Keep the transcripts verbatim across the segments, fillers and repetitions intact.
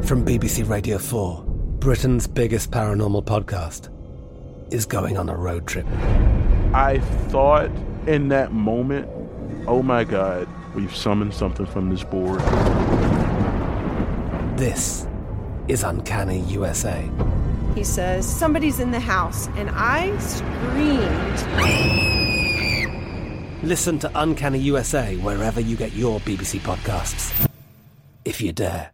From B B C Radio four, Britain's biggest paranormal podcast is going on a road trip. I thought in that moment, oh my God, we've summoned something from this board. This is Uncanny U S A. He says, somebody's in the house, and I screamed. Listen to Uncanny U S A wherever you get your B B C podcasts, if you dare.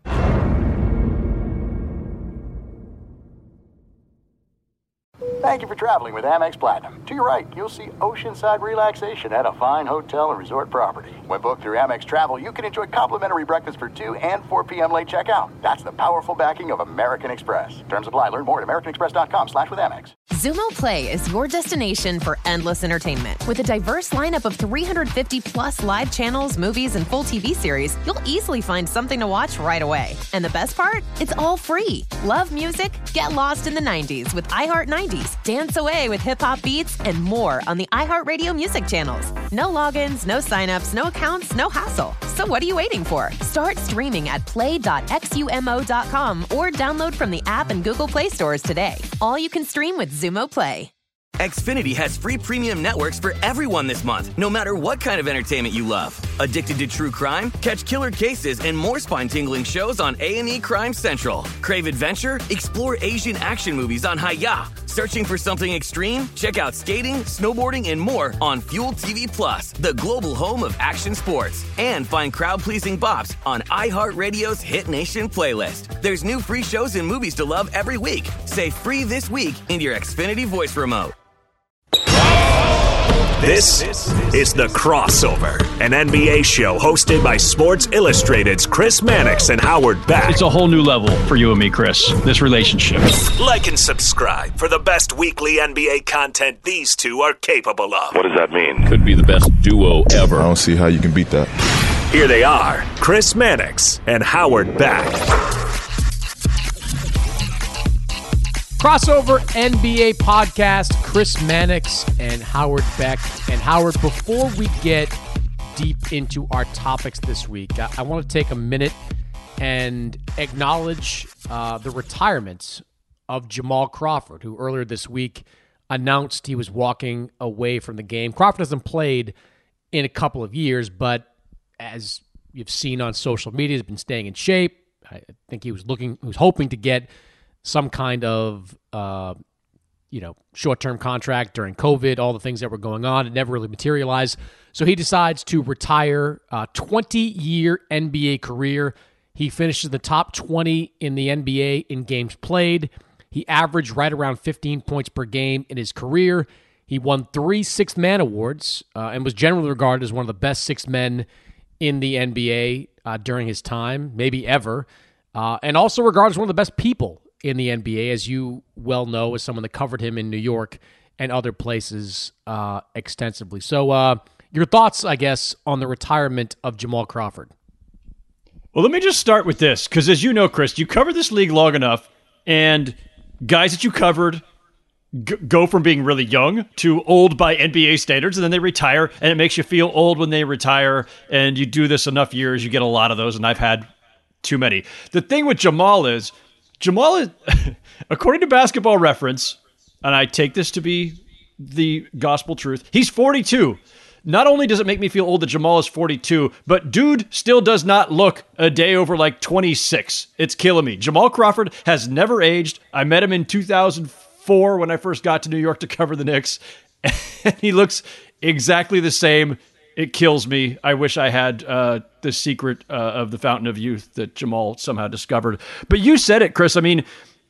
Thank you for traveling with Amex Platinum. To your right, you'll see oceanside relaxation at a fine hotel and resort property. When booked through Amex Travel, you can enjoy complimentary breakfast for two and four p.m. late checkout. That's the powerful backing of American Express. Terms apply. Learn more at americanexpress.com slash with Amex. Xumo Play is your destination for endless entertainment. With a diverse lineup of three hundred fifty plus live channels, movies, and full T V series, you'll easily find something to watch right away. And the best part? It's all free. Love music? Get lost in the nineties with iHeart nineties. Dance away with hip-hop beats and more on the iHeartRadio music channels. No logins, no signups, no accounts, no hassle. So what are you waiting for? Start streaming at play dot xumo dot com or download from the app and Google Play stores today. All you can stream with Xumo Play. Xfinity has free premium networks for everyone this month, no matter what kind of entertainment you love. Addicted to true crime? Catch killer cases and more spine-tingling shows on A and E Crime Central. Crave adventure? Explore Asian action movies on Hi-Ya. Searching for something extreme? Check out skating, snowboarding, and more on Fuel T V Plus, the global home of action sports. And find crowd-pleasing bops on iHeartRadio's Hit Nation playlist. There's new free shows and movies to love every week. Say free this week in your Xfinity voice remote. This is The Crossover, an N B A show hosted by Sports Illustrated's Chris Mannix and Howard Beck. It's a whole new level for you and me, Chris, this relationship. Like and subscribe for the best weekly N B A content these two are capable of. What does that mean? Could be the best duo ever. I don't see how you can beat that. Here they are, Chris Mannix and Howard Beck. Crossover N B A podcast, Chris Mannix and Howard Beck. And Howard, before we get deep into our topics this week, I, I want to take a minute and acknowledge uh, the retirement of Jamal Crawford, who earlier this week announced he was walking away from the game. Crawford hasn't played in a couple of years, but as you've seen on social media, he's been staying in shape. I think he was looking, he was hoping to get some kind of, uh, you know, short-term contract during COVID, all the things that were going on. It never really materialized. So he decides to retire a twenty-year N B A career. He finishes the top twenty in the N B A in games played. He averaged right around fifteen points per game in his career. He won three Sixth Man Awards uh, and was generally regarded as one of the best sixth men in the N B A uh, during his time, maybe ever, uh, and also regarded as one of the best people in the N B A, as you well know, as someone that covered him in New York and other places uh, extensively. So uh, your thoughts, I guess, on the retirement of Jamal Crawford? Well, let me just start with this, because as you know, Chris, you covered this league long enough, and guys that you covered g- go from being really young to old by N B A standards, and then they retire, and it makes you feel old when they retire, and you do this enough years, you get a lot of those, and I've had too many. The thing with Jamal is, Jamal is, according to Basketball Reference, and I take this to be the gospel truth, he's forty-two. Not only does it make me feel old that Jamal is forty-two, but dude still does not look a day over like twenty-six. It's killing me. Jamal Crawford has never aged. I met him in two thousand four when I first got to New York to cover the Knicks, and he looks exactly the same. It kills me. I wish I had uh, the secret uh, of the fountain of youth that Jamal somehow discovered. But you said it, Chris. I mean,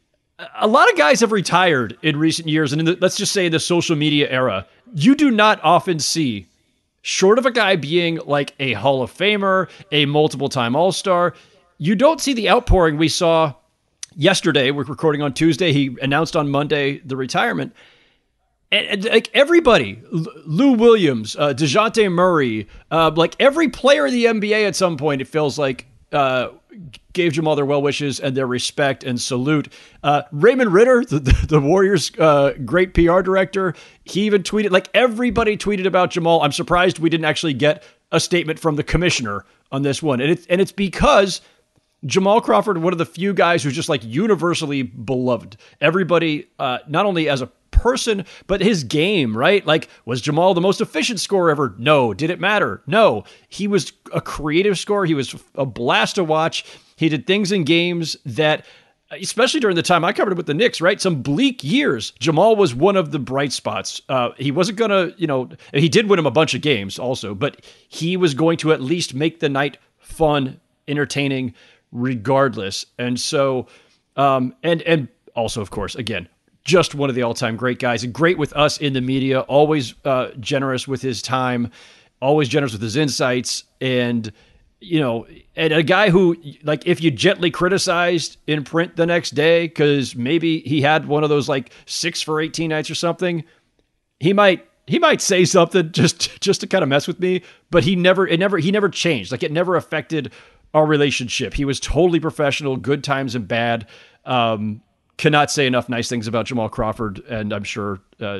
a lot of guys have retired in recent years, and in the, let's just say in the social media era, you do not often see, short of a guy being like a Hall of Famer, a multiple-time All-Star, you don't see the outpouring we saw yesterday. We're recording on Tuesday. He announced on Monday the retirement. And, and like everybody, Lou Williams, uh, DeJounte Murray, uh, like every player in the N B A at some point, it feels like uh, gave Jamal their well wishes and their respect and salute. Uh, Raymond Ritter, the, the, the Warriors' uh, great P R director, he even tweeted, like everybody tweeted about Jamal. I'm surprised we didn't actually get a statement from the commissioner on this one. And it's, and it's because Jamal Crawford, one of the few guys who's just like universally beloved. Everybody, uh, not only as a person, but his game, right? Like, was Jamal the most efficient scorer ever? No. Did it matter? No. He was a creative scorer. He was a blast to watch. He did things in games that, especially during the time I covered it with the Knicks, right? Some bleak years. Jamal was one of the bright spots. Uh, he wasn't going to, you know, he did win him a bunch of games also, but he was going to at least make the night fun, entertaining, regardless. And so, um, and, and also, of course, again, just one of the all-time great guys, and great with us in the media, always uh, generous with his time, always generous with his insights, and, you know, and a guy who, like, if you gently criticized in print the next day because maybe he had one of those like six for eighteen nights or something, he might he might say something just just to kind of mess with me. But he never it never he never changed. Like, it never affected our relationship. He was totally professional, good times and bad. Um, cannot say enough nice things about Jamal Crawford, and I'm sure uh,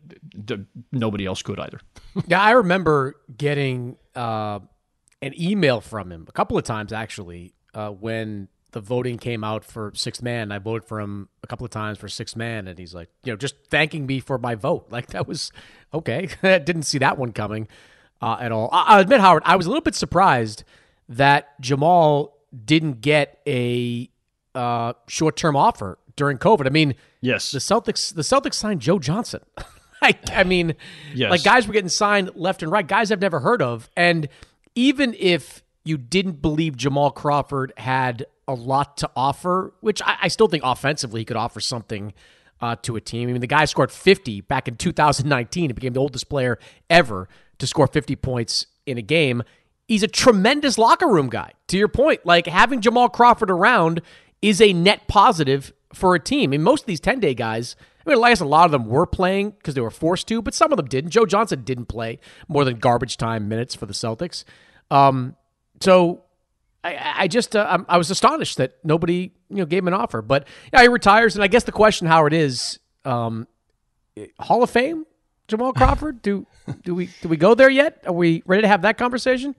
d- nobody else could either. Yeah, I remember getting uh, an email from him a couple of times, actually, uh, when the voting came out for sixth man. I voted for him a couple of times for sixth man, and he's like, you know, just thanking me for my vote. Like, that was okay. I didn't see that one coming uh, at all. I- I'll admit, Howard, I was a little bit surprised that Jamal didn't get a uh, short-term offer during COVID. I mean, yes, the Celtics, the Celtics signed Joe Johnson. I, I mean, yes. like, guys were getting signed left and right, guys I've never heard of. And even if you didn't believe Jamal Crawford had a lot to offer, which I, I still think offensively he could offer something uh, to a team. I mean, the guy scored fifty back in two thousand nineteen. He became the oldest player ever to score fifty points in a game. He's a tremendous locker room guy. To your point, like, having Jamal Crawford around is a net positive for a team. I mean, most of these ten-day guys, I mean, I guess a lot of them were playing because they were forced to, but some of them didn't. Joe Johnson didn't play more than garbage time minutes for the Celtics. Um, so I, I just uh, I was astonished that nobody, you know, gave him an offer. But yeah, he retires, and I guess the question, Howard, is um, Hall of Fame Jamal Crawford? do do we do we go there yet? Are we ready to have that conversation?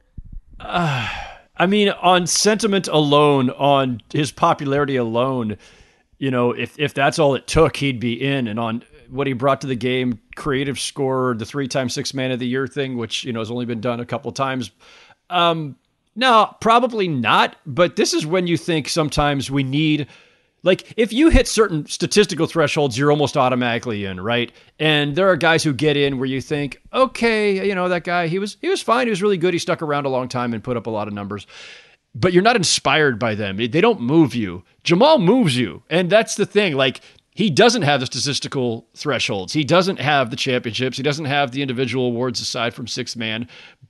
Uh, I mean, on sentiment alone, on his popularity alone, you know, if if that's all it took, he'd be in. And on what he brought to the game, creative scorer, the three-time six man of the year thing, which, you know, has only been done a couple of times. Um, no, probably not. But this is when you think sometimes we need, like, if you hit certain statistical thresholds, you're almost automatically in, right? And there are guys who get in where you think, okay, you know, that guy, he was he was fine, he was really good, he stuck around a long time and put up a lot of numbers. But you're not inspired by them. They don't move you. Jamal moves you. And that's the thing. Like, he doesn't have the statistical thresholds. He doesn't have the championships. He doesn't have the individual awards aside from sixth man.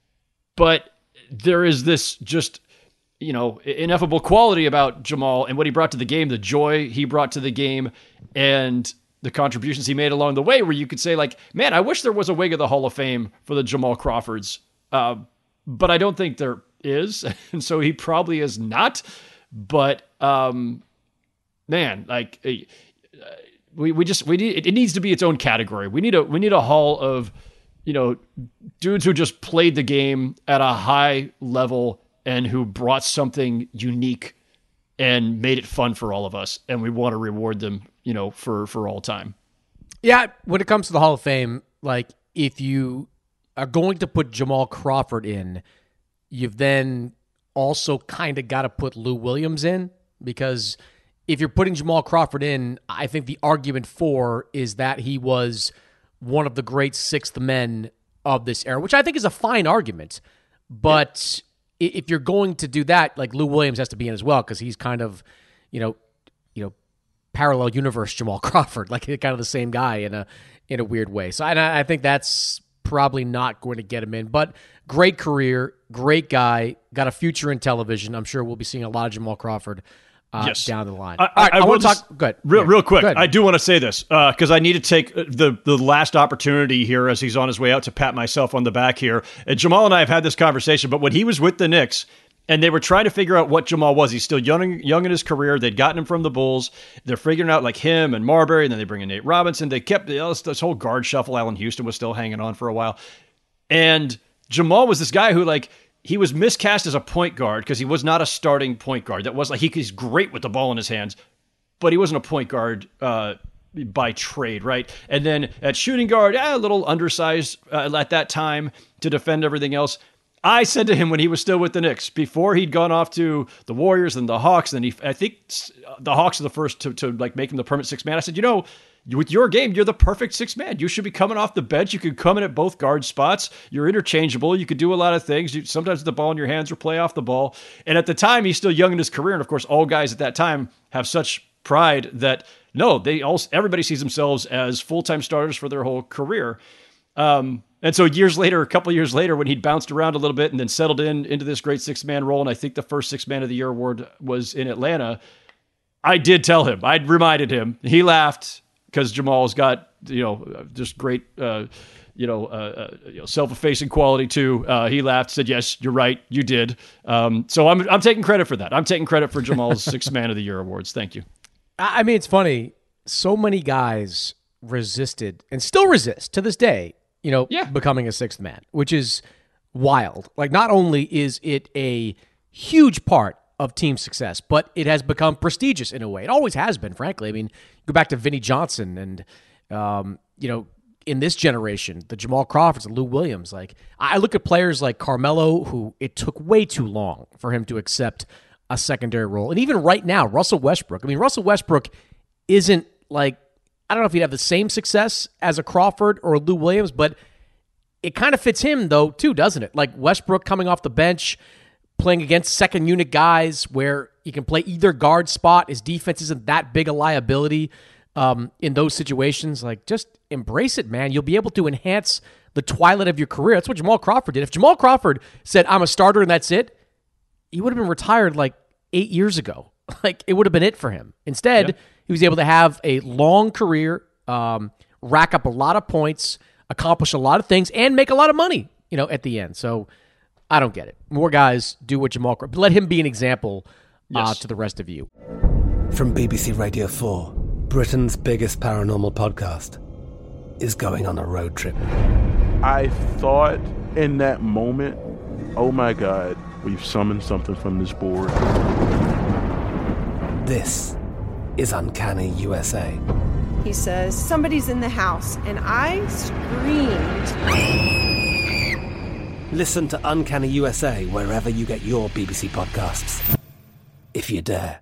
But there is this just, you know, ineffable quality about Jamal and what he brought to the game, the joy he brought to the game, and the contributions he made along the way, where you could say, like, man, I wish there was a wing of the Hall of Fame for the Jamal Crawfords. Uh, but I don't think there is, and so he probably is not. But um, man, like, uh, we we just we need it needs to be its own category. We need a we need a hall of, you know, dudes who just played the game at a high level and who brought something unique and made it fun for all of us, and we want to reward them, you know, for for all time. Yeah, when it comes to the Hall of Fame, like, if you are going to put Jamal Crawford in, you've then also kind of got to put Lou Williams in, because if you're putting Jamal Crawford in, I think the argument for is that he was one of the great sixth men of this era, which I think is a fine argument. But yeah, if you're going to do that, like, Lou Williams has to be in as well, because he's kind of, you know, you know, parallel universe Jamal Crawford, like, kind of the same guy in a in a weird way. So I, I think that's probably not going to get him in, but great career, great guy, got a future in television. I'm sure we'll be seeing a lot of Jamal Crawford uh, yes. down the line. I, All right, I, I, I want to just, talk. Good, real, yeah. real quick. Good. I do want to say this because uh, I need to take the the last opportunity here as he's on his way out to pat myself on the back here. And Jamal and I have had this conversation, but when he was with the Knicks and they were trying to figure out what Jamal was, he's still young, young in his career. They'd gotten him from the Bulls. They're figuring out, like, him and Marbury, and then they bring in Nate Robinson. They kept you know, this, this whole guard shuffle. Allen Houston was still hanging on for a while. And Jamal was this guy who, like, he was miscast as a point guard because he was not a starting point guard. That was like he, he's great with the ball in his hands, but he wasn't a point guard uh, by trade, right? And then at shooting guard, yeah, a little undersized uh, at that time to defend everything else. I said to him when he was still with the Knicks, before he'd gone off to the Warriors and the Hawks, and he, I think the Hawks are the first to, to like make him the permanent six man. I said, you know, with your game, you're the perfect six man. You should be coming off the bench. You could come in at both guard spots. You're interchangeable. You could do a lot of things. You, sometimes with the ball in your hands or play off the ball. And at the time, he's still young in his career. And of course, all guys at that time have such pride that no, they all, everybody sees themselves as full-time starters for their whole career. Um, and so years later, a couple of years later, when he'd bounced around a little bit and then settled in into this great six-man role, and I think the first six-man of the year award was in Atlanta, I did tell him, I reminded him, he laughed because Jamal's got, you know, just great, uh, you know, uh, uh, you know, self-effacing quality too. Uh, he laughed, said, yes, you're right, you did. Um, so I'm, I'm taking credit for that. I'm taking credit for Jamal's six-man of the year awards. Thank you. I mean, it's funny. So many guys resisted and still resist to this day, you know, yeah. becoming a sixth man, which is wild. Like, not only is it a huge part of team success, but it has become prestigious in a way. It always has been, frankly. I mean, go back to Vinnie Johnson and, um, you know, in this generation, the Jamal Crawfords, the Lou Williams. Like, I look at players like Carmelo, who it took way too long for him to accept a secondary role. And even right now, Russell Westbrook. I mean, Russell Westbrook isn't like, I don't know if he'd have the same success as a Crawford or a Lou Williams, but it kind of fits him, though, too, doesn't it? Like Westbrook coming off the bench, playing against second unit guys where he can play either guard spot. His defense isn't that big a liability um, in those situations. Like, just embrace it, man. You'll be able to enhance the twilight of your career. That's what Jamal Crawford did. If Jamal Crawford said, I'm a starter and that's it, he would have been retired like eight years ago. Like, it would have been it for him. Instead, yeah. he was able to have a long career, um, rack up a lot of points, accomplish a lot of things, and make a lot of money, you know, at the end. So I don't get it. More guys do what Jamal Crawford. Let him be an example uh, yes. to the rest of you. From B B C Radio four, Britain's biggest paranormal podcast is going on a road trip. I thought in that moment, oh my God, we've summoned something from this board. This is Uncanny U S A. He says, somebody's in the house, and I screamed. Listen to Uncanny U S A wherever you get your B B C podcasts, if you dare.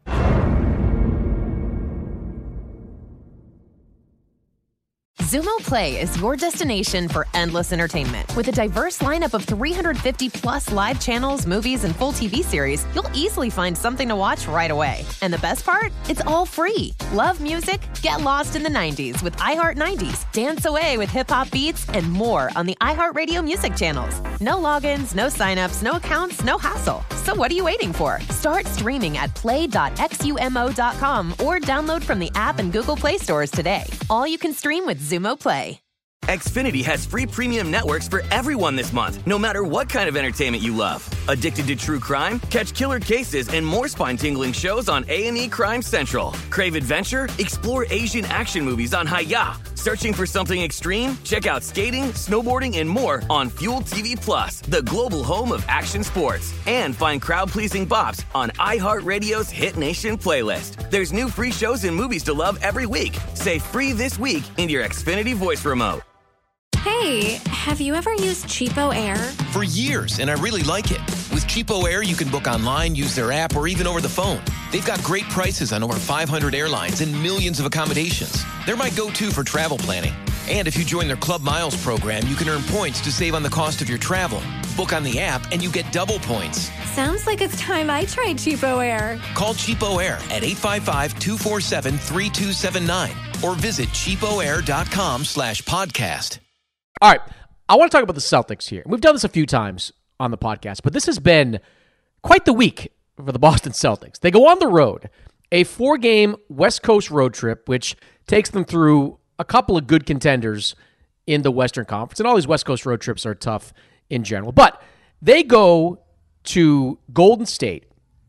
Xumo Play is your destination for endless entertainment. With a diverse lineup of three hundred fifty plus live channels, movies, and full T V series, you'll easily find something to watch right away. And the best part? It's all free. Love music? Get lost in the nineties with iHeart nineties, dance away with hip-hop beats, and more on the iHeartRadio music channels. No logins, no signups, no accounts, no hassle. So what are you waiting for? Start streaming at play dot xumo dot com or download from the app and Google Play stores today. All you can stream with Xumo Play. Xfinity has free premium networks for everyone this month, no matter what kind of entertainment you love. Addicted to true crime? Catch killer cases and more spine-tingling shows on A and E Crime Central. Crave adventure? Explore Asian action movies on Hi-Ya. Searching for something extreme? Check out skating, snowboarding, and more on Fuel T V Plus, the global home of action sports. And find crowd-pleasing bops on iHeartRadio's Hit Nation playlist. There's new free shows and movies to love every week. Say free this week in your Xfinity voice remote. Hey, have you ever used Cheapo Air? For years, and I really like it. With Cheapo Air, you can book online, use their app, or even over the phone. They've got great prices on over five hundred airlines and millions of accommodations. They're my go-to for travel planning. And if you join their Club Miles program, you can earn points to save on the cost of your travel. Book on the app, and you get double points. Sounds like it's time I tried Cheapo Air. Call Cheapo Air at eight five five, two four seven, three two seven nine or visit cheapoair.com slash podcast. All right, I want to talk about the Celtics here. We've done this a few times on the podcast, but this has been quite the week for the Boston Celtics. They go on the road, a four-game West Coast road trip, which takes them through a couple of good contenders in the Western Conference, and all these West Coast road trips are tough in general. But they go to Golden State,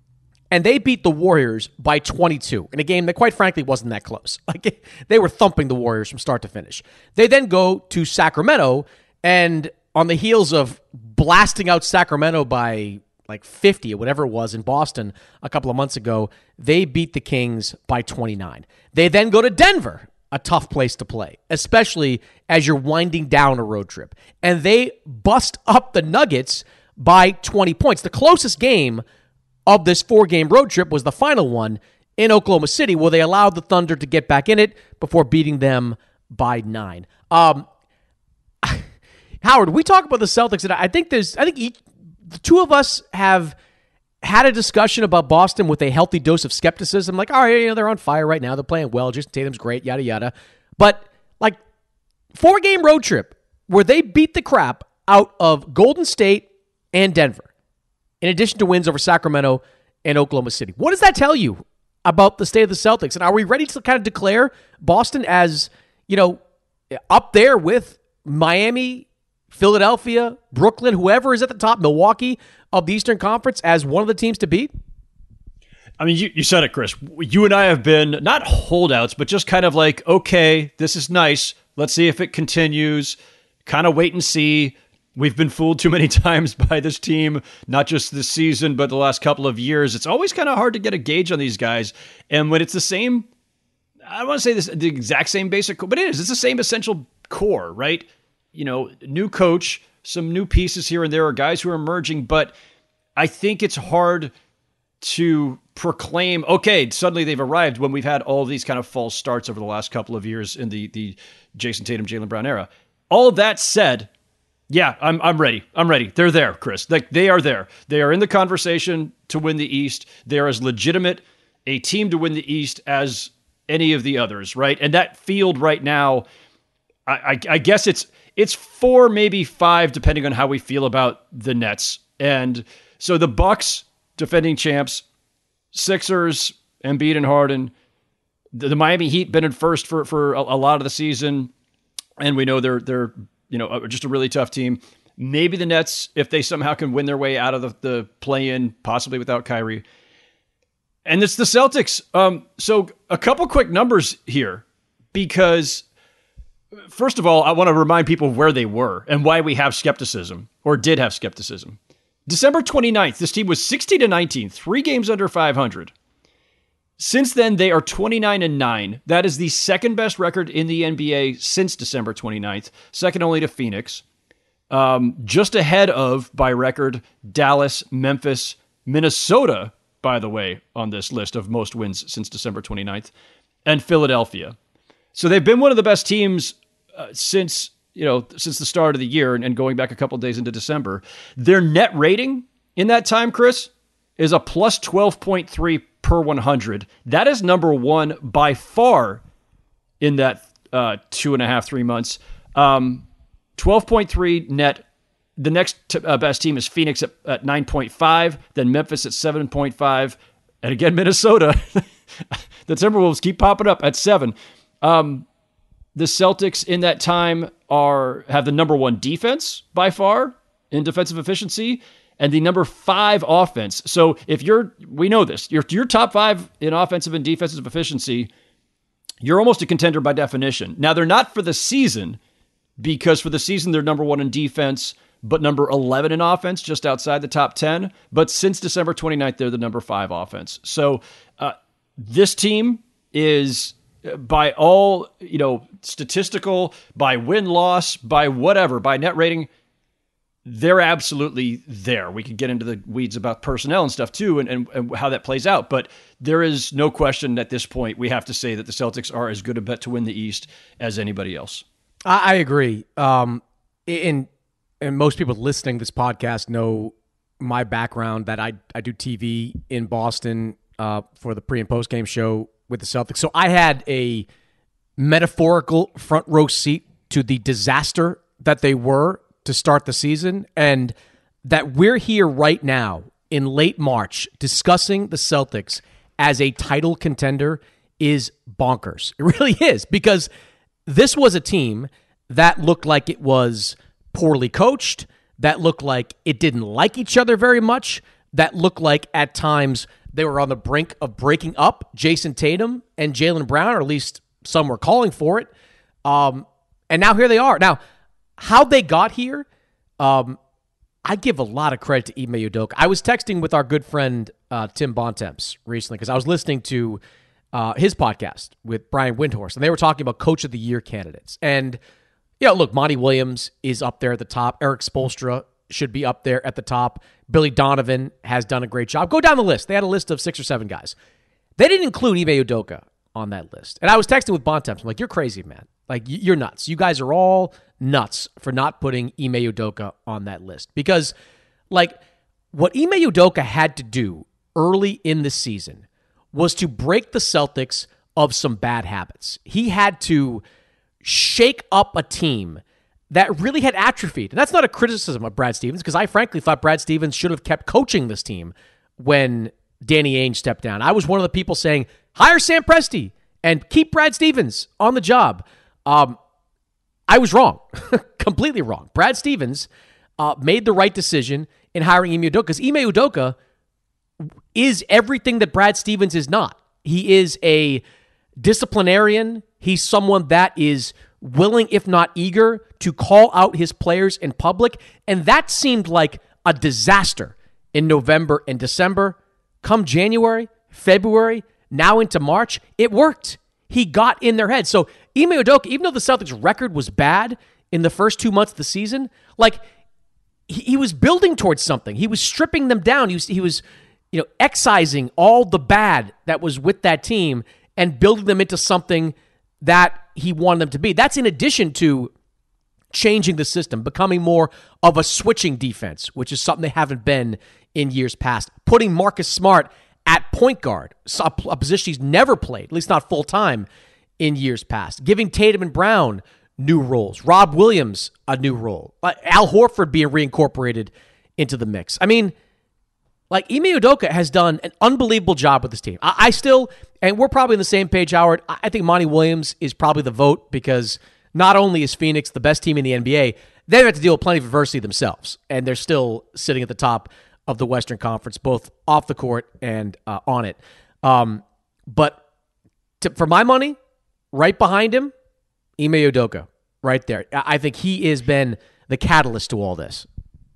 and they beat the Warriors by twenty-two in a game that, quite frankly, wasn't that close. Like, they were thumping the Warriors from start to finish. They then go to Sacramento, and on the heels of blasting out Sacramento by like fifty or whatever it was in Boston a couple of months ago, they beat the Kings by twenty-nine. They then go to Denver, a tough place to play, especially as you're winding down a road trip. And they bust up the Nuggets by twenty points. The closest game of this four-game road trip was the final one in Oklahoma City, where they allowed the Thunder to get back in it before beating them by nine. Um, Howard, we talk about the Celtics, and I think there's, I think each, the two of us have had a discussion about Boston with a healthy dose of skepticism. Like, all right, you know, they're on fire right now. They're playing well. Jason Tatum's great, yada, yada. But, like, four-game road trip where they beat the crap out of Golden State and Denver, in addition to wins over Sacramento and Oklahoma City. What does that tell you about the state of the Celtics? And are we ready to kind of declare Boston as, you know, up there with Miami, Philadelphia, Brooklyn, whoever is at the top, Milwaukee, of the Eastern Conference as one of the teams to beat? I mean, you, you said it, Chris. You and I have been not holdouts, but just kind of like, okay, this is nice. Let's see if it continues. Kind of wait and see. We've been fooled too many times by this team, not just this season, but the last couple of years. It's always kind of hard to get a gauge on these guys. And when it's the same, I don't want to say this the exact same basic, but it is. It's the same essential core, right? You know, new coach, some new pieces here and there are guys who are emerging, but I think it's hard to proclaim, okay, suddenly they've arrived when we've had all these kind of false starts over the last couple of years in the the Jason Tatum, Jaylen Brown era. All of that said, yeah, I'm I'm ready. I'm ready. They're there, Chris. Like, they are there. They are in the conversation to win the East. They are as legitimate a team to win the East as any of the others, right? And that field right now, I, I, I guess it's it's four, maybe five, depending on how we feel about the Nets. And so the Bucks, defending champs, Sixers, Embiid and Harden, the, the Miami Heat been in first for for a, a lot of the season, and we know they're they're you know just a really tough team. Maybe the Nets, if they somehow can win their way out of the, the play-in, possibly without Kyrie. And it's the Celtics. Um, so a couple quick numbers here, because first of all, I want to remind people where they were and why we have skepticism, or did have skepticism. December twenty-ninth, this team was sixty to nineteen, three games under five hundred. Since then, they are twenty-nine and nine. That is the second best record in the N B A since December twenty-ninth, second only to Phoenix. Um, just ahead of, by record, Dallas, Memphis, Minnesota, by the way, on this list of most wins since December twenty-ninth, and Philadelphia. So they've been one of the best teams uh, since, you know, since the start of the year, and, and going back a couple of days into December. Their net rating in that time, Chris, is a plus twelve point three per one hundred. That is number one by far in that uh, two and a half, three months. Um, twelve point three net. The next t- uh, best team is Phoenix at, at nine point five, then Memphis at seven point five, and again, Minnesota. The Timberwolves keep popping up at seven. Um, the Celtics in that time are have the number one defense by far in defensive efficiency, and the number five offense. So if you're, we know this, you're, you're top five in offensive and defensive efficiency, you're almost a contender by definition. Now, they're not for the season, because for the season, they're number one in defense, but number eleven in offense, just outside the top ten. But since December twenty-ninth, they're the number five offense. So uh, this team is, by all, you know, statistical, by win-loss, by whatever, by net rating, they're absolutely there. We could get into the weeds about personnel and stuff too, and, and, and how that plays out. But there is no question at this point, we have to say that the Celtics are as good a bet to win the East as anybody else. I, I agree. Um, and, and most people listening to this podcast know my background, that I, I do T V in Boston uh, for the pre- and post-game show with the Celtics. So I had a metaphorical front row seat to the disaster that they were to start the season, and that we're here right now in late March discussing the Celtics as a title contender is bonkers. It really is, because this was a team that looked like it was poorly coached, that looked like it didn't like each other very much, that looked like at times they were on the brink of breaking up Jason Tatum and Jaylen Brown, or at least some were calling for it. Um, and now here they are. Now, how they got here, Um, I give a lot of credit to Ime Udoka. I was texting with our good friend uh, Tim Bontemps recently because I was listening to uh, his podcast with Brian Windhorst, and they were talking about Coach of the Year candidates. And, yeah, look, Monty Williams is up there at the top. Eric Spoelstra should be up there at the top. Billy Donovan has done a great job. Go down the list. They had a list of six or seven guys. They didn't include Ime Udoka on that list. And I was texting with Bontemps. I'm like, you're crazy, man. Like, you're nuts. You guys are all nuts for not putting Ime Udoka on that list. Because, like, what Ime Udoka had to do early in the season was to break the Celtics of some bad habits. He had to shake up a team that really had atrophied. And that's not a criticism of Brad Stevens, because I frankly thought Brad Stevens should have kept coaching this team when Danny Ainge stepped down. I was one of the people saying, hire Sam Presti and keep Brad Stevens on the job. Um, I was wrong, completely wrong. Brad Stevens uh, made the right decision in hiring Ime Udoka, because Ime Udoka is everything that Brad Stevens is not. He is a disciplinarian. He's someone that is willing, if not eager, to call out his players in public. And that seemed like a disaster in November and December. Come January, February, now into March, it worked. He got in their head. So Ime Udoka, even though the Celtics' record was bad in the first two months of the season, like he, he was building towards something. He was stripping them down. He was, he was, you know, excising all the bad that was with that team and building them into something that he wanted them to be. That's in addition to changing the system, becoming more of a switching defense, which is something they haven't been in years past. Putting Marcus Smart at point guard, a position he's never played, at least not full-time, in years past. Giving Tatum and Brown new roles. Rob Williams, a new role. Al Horford being reincorporated into the mix. I mean, like, Ime Udoka has done an unbelievable job with this team. I, I still, and we're probably on the same page, Howard, I think Monty Williams is probably the vote, because not only is Phoenix the best team in the N B A, they've had to deal with plenty of adversity themselves, and they're still sitting at the top of the Western Conference, both off the court and uh, on it. Um, but to, for my money, right behind him, Ime Udoka, right there. I think he has been the catalyst to all this.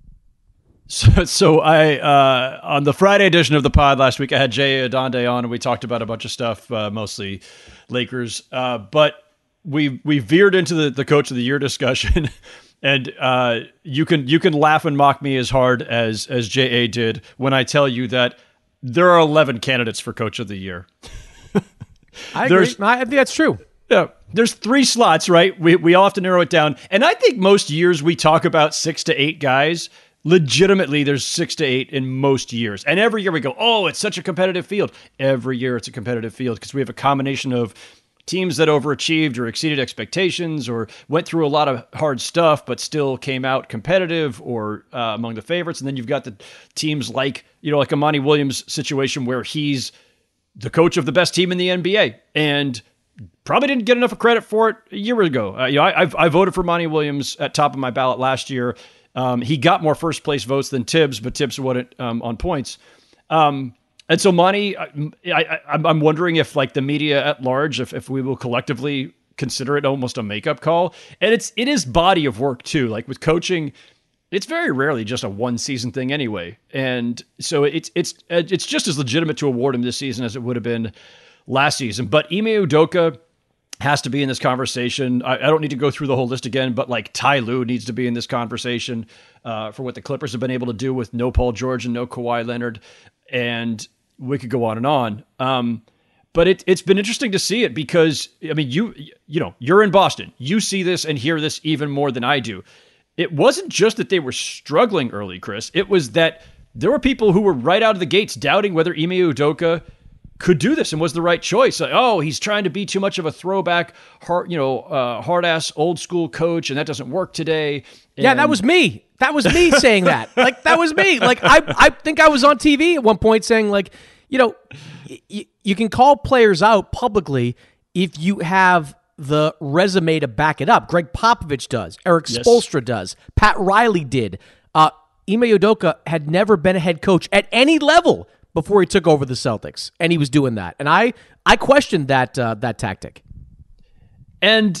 So, so I uh, on the Friday edition of the pod last week, I had Jay Adonde on, and we talked about a bunch of stuff, uh, mostly Lakers. Uh, but we we veered into the, the Coach of the Year discussion, and uh, you can you can laugh and mock me as hard as as J A did when I tell you that there are eleven candidates for Coach of the Year. I agree. I think that's true. Yeah, there's three slots, right? We we all have to narrow it down, and I think most years we talk about six to eight guys. Legitimately, there's six to eight in most years. And every year we go, oh, it's such a competitive field. Every year it's a competitive field because we have a combination of teams that overachieved or exceeded expectations or went through a lot of hard stuff but still came out competitive or uh, among the favorites. And then you've got the teams like, you know, like a Monty Williams situation where he's the coach of the best team in the N B A and probably didn't get enough credit for it a year ago. Uh, you know, I, I've, I voted for Monty Williams at top of my ballot last year. Um, he got more first place votes than Tibbs, but Tibbs won it um, on points. Um, and so Monty, I, I, I'm wondering if like the media at large, if, if we will collectively consider it almost a makeup call. And it's, it is body of work too. Like with coaching, it's very rarely just a one season thing anyway. And so it's, it's, it's just as legitimate to award him this season as it would have been last season. But Ime Udoka has to be in this conversation. I, I don't need to go through the whole list again, but like Ty Lue needs to be in this conversation uh, for what the Clippers have been able to do with no Paul George and no Kawhi Leonard. And we could go on and on. Um, but it, it's been interesting to see it because, I mean, you, you know, you're in Boston. You see this and hear this even more than I do. It wasn't just that they were struggling early, Chris. It was that there were people who were right out of the gates doubting whether Ime Udoka could do this and was the right choice. Like, oh, he's trying to be too much of a throwback, hard, you know, uh, hard ass old school coach, and that doesn't work today. And yeah, that was me. That was me saying that. Like that was me. Like I, I think I was on T V at one point saying, like, you know, y- you can call players out publicly if you have the resume to back it up. Greg Popovich does. Eric Yes. Spoelstra does. Pat Riley did. Uh, Ime Udoka had never been a head coach at any level before he took over the Celtics, and he was doing that. And I I questioned that uh, that tactic. And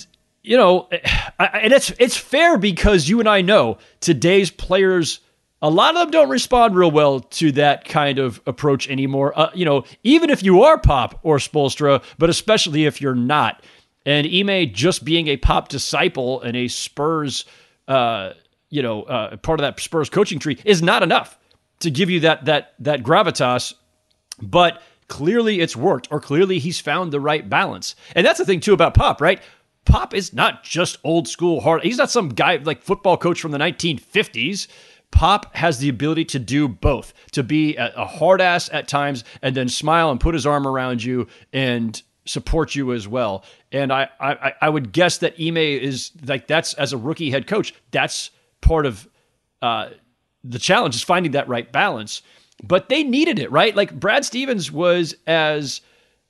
you know, I, and it's it's fair because you and I know today's players, a lot of them don't respond real well to that kind of approach anymore. Uh, you know, even if you are Pop or Spoelstra, but especially if you're not. And Ime just being a Pop disciple and a Spurs, uh, you know, uh, part of that Spurs coaching tree is not enough to give you that that that gravitas. But clearly it's worked, or clearly he's found the right balance. And that's the thing too about Pop, right? Pop is not just old school hard. He's not some guy like football coach from the nineteen fifties. Pop has the ability to do both, to be a, a hard ass at times and then smile and put his arm around you and support you as well. And I, I, I would guess that Ime is like, that's as a rookie head coach, that's part of uh, the challenge is finding that right balance. But they needed it, right? Like Brad Stevens was as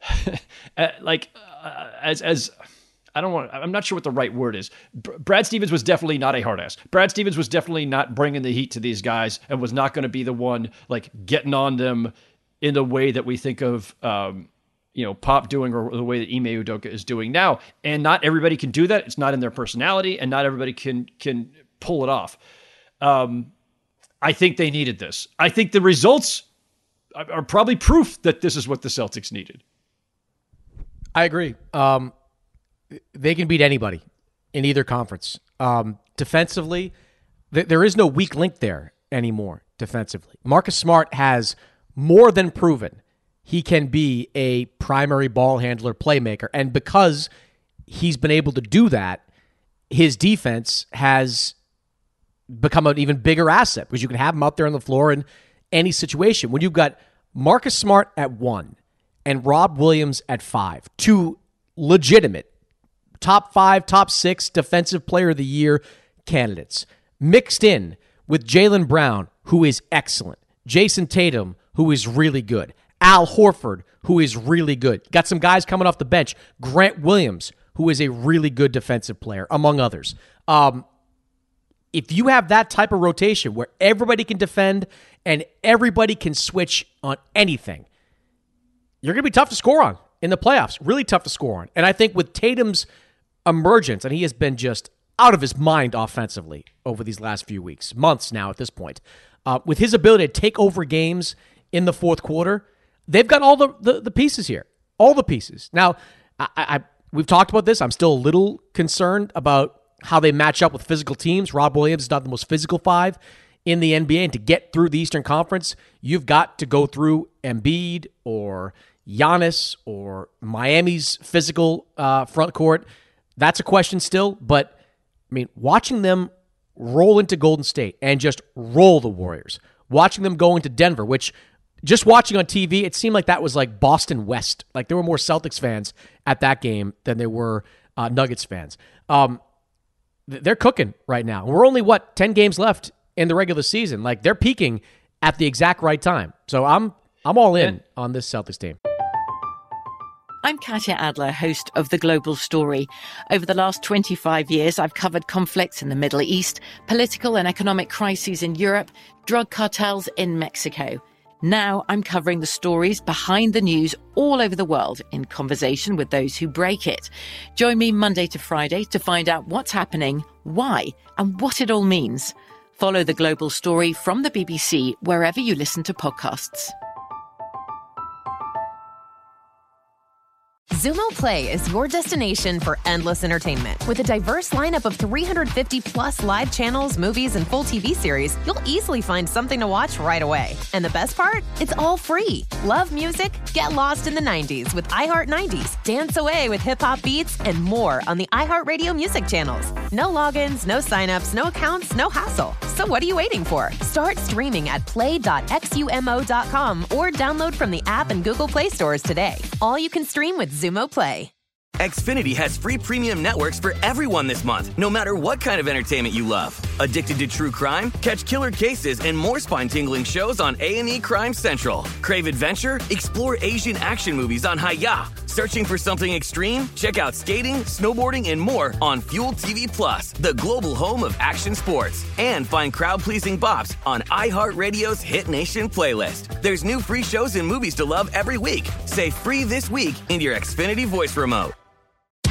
like uh, as as I don't want. I'm not sure what the right word is. Br- Brad Stevens was definitely not a hard ass. Brad Stevens was definitely not bringing the heat to these guys, and was not going to be the one like getting on them in the way that we think of, um, you know, Pop doing, or the way that Ime Udoka is doing now. And not everybody can do that. It's not in their personality, and not everybody can can pull it off. Um, I think they needed this. I think the results are, are probably proof that this is what the Celtics needed. I agree. Um, They can beat anybody in either conference. Um, defensively, th- there is no weak link there anymore defensively. Marcus Smart has more than proven he can be a primary ball handler, playmaker. And because he's been able to do that, his defense has become an even bigger asset because you can have him out there on the floor in any situation. When you've got Marcus Smart at one and Rob Williams at five, two legitimate top five, top six defensive player of the year candidates, mixed in with Jaylen Brown, who is excellent, Jason Tatum, who is really good, Al Horford, who is really good. Got some guys coming off the bench, Grant Williams, who is a really good defensive player, among others. Um, if you have that type of rotation where everybody can defend and everybody can switch on anything, you're going to be tough to score on in the playoffs. Really tough to score on. And I think with Tatum's emergence, and he has been just out of his mind offensively over these last few weeks, months now at this point, uh, with his ability to take over games in the fourth quarter, they've got all the, the, the pieces here. All the pieces. Now, I, I we've talked about this. I'm still a little concerned about how they match up with physical teams. Rob Williams is not the most physical five in the N B A, and to get through the Eastern Conference, you've got to go through Embiid or Giannis or Miami's physical uh, front court. That's a question still, but I mean, watching them roll into Golden State and just roll the Warriors, watching them go into Denver, which just watching on T V, it seemed like that was like Boston West. Like there were more Celtics fans at that game than there were uh, Nuggets fans. Um, they're cooking right now. We're only, what, ten games left in the regular season. Like they're peaking at the exact right time. So I'm I'm all in on this Celtics team. I'm Katya Adler, host of The Global Story. Over the last twenty-five years, I've covered conflicts in the Middle East, political and economic crises in Europe, drug cartels in Mexico. Now I'm covering the stories behind the news all over the world in conversation with those who break it. Join me Monday to Friday to find out what's happening, why, and what it all means. Follow The Global Story from the B B C wherever you listen to podcasts. Xumo Play is your destination for endless entertainment. With a diverse lineup of three hundred fifty plus live channels, movies, and full T V series, you'll easily find something to watch right away. And the best part? It's all free. Love music? Get lost in the nineties with iHeart nineties. Dance away with hip-hop beats and more on the iHeartRadio music channels. No logins, no signups, no accounts, no hassle. So what are you waiting for? Start streaming at play dot xumo dot com or download from the app and Google Play stores today. All you can stream with Xumo Play. Xfinity has free premium networks for everyone this month, no matter what kind of entertainment you love. Addicted to true crime? Catch killer cases and more spine-tingling shows on A and E Crime Central. Crave adventure? Explore Asian action movies on Hi-Ya. Searching for something extreme? Check out skating, snowboarding, and more on Fuel T V Plus, the global home of action sports. And find crowd-pleasing bops on iHeartRadio's Hit Nation playlist. There's new free shows and movies to love every week. Say free this week in your Xfinity voice remote.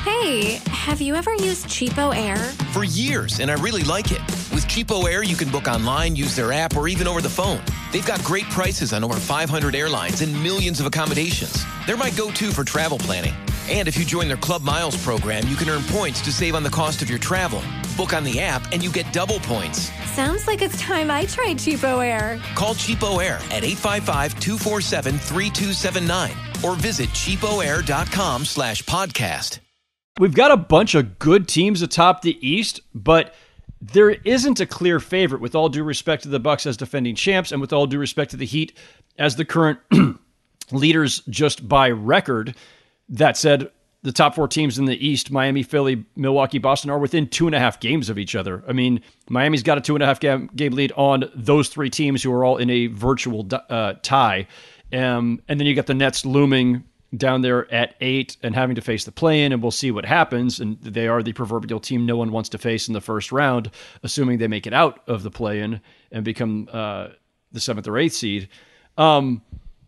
Hey, have you ever used Cheapo Air? For years, and I really like it. With Cheapo Air, you can book online, use their app, or even over the phone. They've got great prices on over five hundred airlines and millions of accommodations. They're my go-to for travel planning. And if you join their Club Miles program, you can earn points to save on the cost of your travel. Book on the app, and you get double points. Sounds like it's time I tried Cheapo Air. Call Cheapo Air at eight five five, two four seven, three two seven nine or visit cheapoair.com slash podcast. We've got a bunch of good teams atop the East, but there isn't a clear favorite, with all due respect to the Bucks as defending champs and with all due respect to the Heat as the current leaders just by record. That said, the top four teams in the East, Miami, Philly, Milwaukee, Boston, are within two and a half games of each other. I mean, Miami's got a two and a half game, game lead on those three teams who are all in a virtual uh, tie. Um, and then you got the Nets looming down there at eight and having to face the play-in, and we'll see what happens. And they are the proverbial team no one wants to face in the first round, assuming they make it out of the play-in and become uh, the seventh or eighth seed. Um,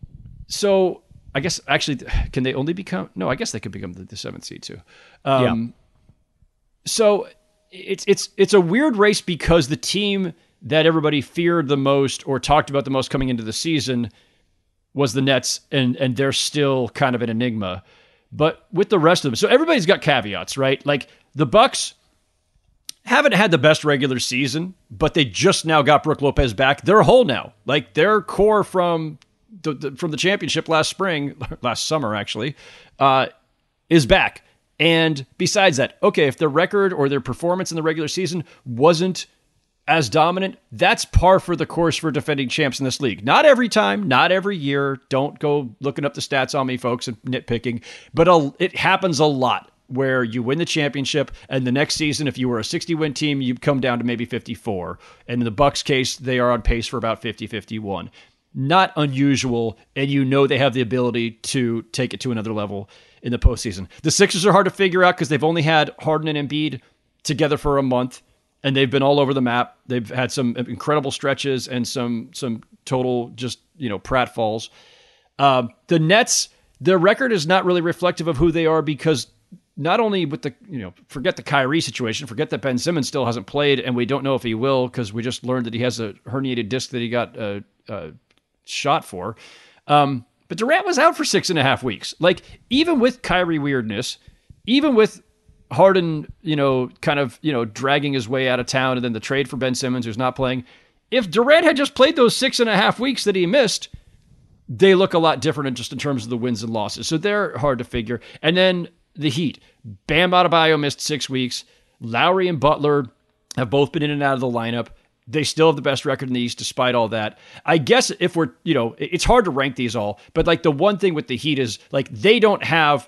so I guess actually, can they only become? No, I guess they could become the, the seventh seed too. Um, yeah. So it's it's it's a weird race because the team that everybody feared the most or talked about the most coming into the season was the Nets, and and they're still kind of an enigma. But with the rest of them, so everybody's got caveats, right? Like the Bucks haven't had the best regular season, but they just now got Brook Lopez back. They're whole now. Like their core from the, the from the championship last spring, last summer actually, uh, is back. And besides that, okay, if their record or their performance in the regular season wasn't as dominant, that's par for the course for defending champs in this league. Not every time, not every year. Don't go looking up the stats on me, folks, and nitpicking. But a, it happens a lot where you win the championship, and the next season, if you were a sixty-win team, you come down to maybe fifty-four. And in the Bucks' case, they are on pace for about fifty, fifty-one. Not unusual, and you know they have the ability to take it to another level in the postseason. The Sixers are hard to figure out because they've only had Harden and Embiid together for a month. And they've been all over the map. They've had some incredible stretches and some some total just, you know, pratfalls. Uh, the Nets, their record is not really reflective of who they are because not only with the, you know, forget the Kyrie situation, forget that Ben Simmons still hasn't played, and we don't know if he will because we just learned that he has a herniated disc that he got uh, uh, shot for. Um, but Durant was out for six and a half weeks. Like, even with Kyrie weirdness, even with Harden, you know, kind of, you know, dragging his way out of town, and then the trade for Ben Simmons, who's not playing. If Durant had just played those six and a half weeks that he missed, they look a lot different just in terms of the wins and losses. So they're hard to figure. And then the Heat. Bam Adebayo missed six weeks. Lowry and Butler have both been in and out of the lineup. They still have the best record in the East despite all that. I guess if we're, you know, it's hard to rank these all, but like the one thing with the Heat is like they don't have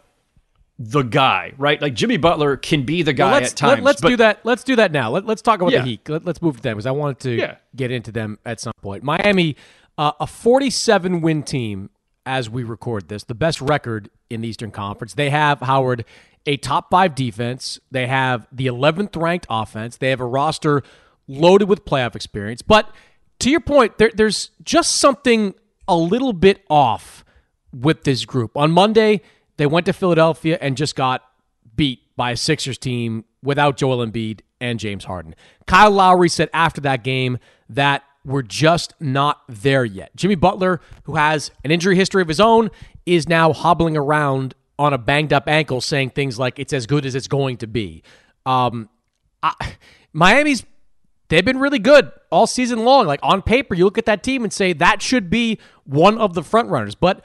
the guy, right? Like Jimmy Butler can be the guy well, let's, at times. Let, let's but, do that. Let's do that now. Let, let's talk about yeah. the Heat. Let, let's move to them because I wanted to yeah. get into them at some point. Miami, uh, a forty-seven win team as we record this, the best record in the Eastern Conference. They have, Howard, a top five defense. They have the eleventh ranked offense. They have a roster loaded with playoff experience. But to your point, there, there's just something a little bit off with this group. On Monday, they went to Philadelphia and just got beat by a Sixers team without Joel Embiid and James Harden. Kyle Lowry said after that game that we're just not there yet. Jimmy Butler, who has an injury history of his own, is now hobbling around on a banged-up ankle saying things like, it's as good as it's going to be. Um, I, Miami's, they've been really good all season long. Like, on paper, you look at that team and say that should be one of the front runners. But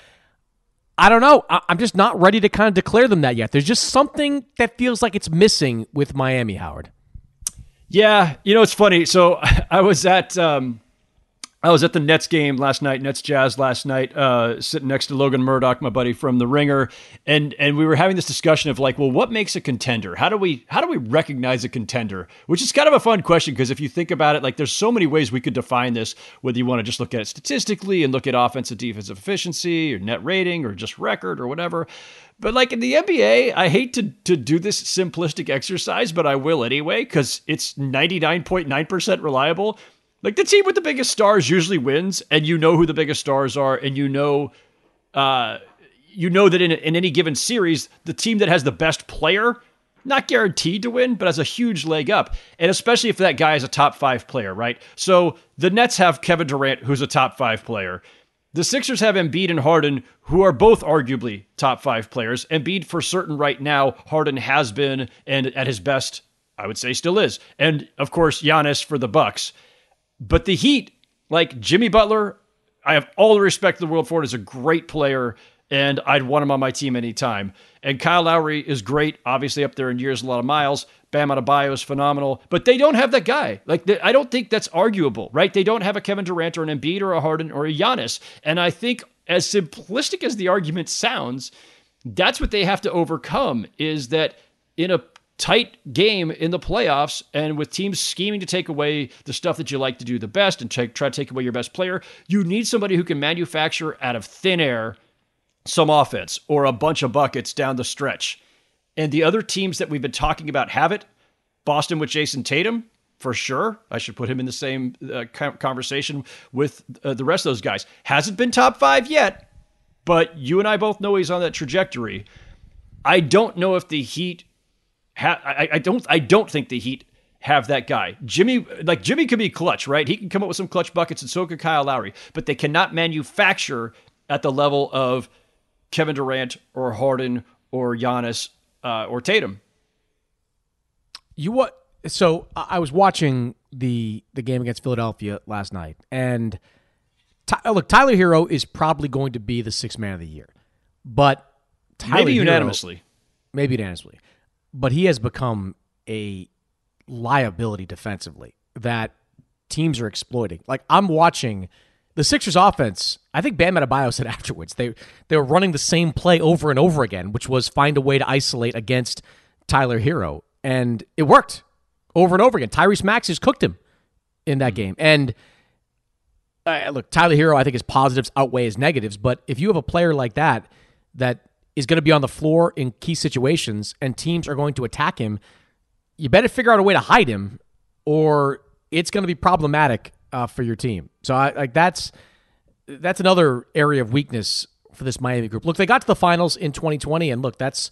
I don't know. I'm just not ready to kind of declare them that yet. There's just something that feels like it's missing with Miami, Howard. Yeah, you know, it's funny. So I was at um, I was at the Nets game last night, Nets Jazz last night, uh, sitting next to Logan Murdoch, my buddy from The Ringer, and and we were having this discussion of like, well, what makes a contender? How do we how do we recognize a contender? Which is kind of a fun question because if you think about it, like there's so many ways we could define this, whether you want to just look at it statistically and look at offensive defensive efficiency or net rating or just record or whatever. But like in the N B A, I hate to to do this simplistic exercise, but I will anyway because it's ninety-nine point nine percent reliable. Like the team with the biggest stars usually wins, and you know who the biggest stars are, and you know, uh, you know that in in any given series, the team that has the best player not guaranteed to win, but has a huge leg up. And especially if that guy is a top five player, right? So the Nets have Kevin Durant, who's a top five player. The Sixers have Embiid and Harden, who are both arguably top five players. Embiid for certain right now, Harden has been, and at his best, I would say still is. And of course, Giannis for the Bucks. But the Heat, like Jimmy Butler, I have all the respect in the world for it, is a great player, and I'd want him on my team anytime. And Kyle Lowry is great, obviously up there in years, a lot of miles. Bam Adebayo is phenomenal, but they don't have that guy. Like, they, I don't think that's arguable, right? They don't have a Kevin Durant or an Embiid or a Harden or a Giannis. And I think as simplistic as the argument sounds, that's what they have to overcome, is that in a tight game in the playoffs and with teams scheming to take away the stuff that you like to do the best and try, try to take away your best player, you need somebody who can manufacture out of thin air some offense or a bunch of buckets down the stretch. And the other teams that we've been talking about have it. Boston with Jason Tatum, for sure. I should put him in the same uh, conversation with uh, the rest of those guys. Hasn't been top five yet, but you and I both know he's on that trajectory. I don't know if the Heat ha- I, I don't I don't think the Heat have that guy. Jimmy, like Jimmy can be clutch, right? He can come up with some clutch buckets, and so can Kyle Lowry, but they cannot manufacture at the level of Kevin Durant or Harden or Giannis uh, or Tatum. You what? So I was watching the the game against Philadelphia last night, and Ty, look, Tyler Hero is probably going to be the sixth man of the year, but Tyler maybe Hero, unanimously, maybe unanimously, but he has become a liability defensively that teams are exploiting. Like, I'm watching the Sixers offense. I think Bam Adebayo said afterwards they they were running the same play over and over again, which was find a way to isolate against Tyler Hero, and it worked over and over again. Tyrese Maxey's cooked him in that game. And uh, look, Tyler Hero, I think his positives outweigh his negatives, but if you have a player like that that is going to be on the floor in key situations and teams are going to attack him, you better figure out a way to hide him, or it's going to be problematic uh, for your team. So I, like that's that's another area of weakness for this Miami group. Look, they got to the finals in twenty twenty, and look, that's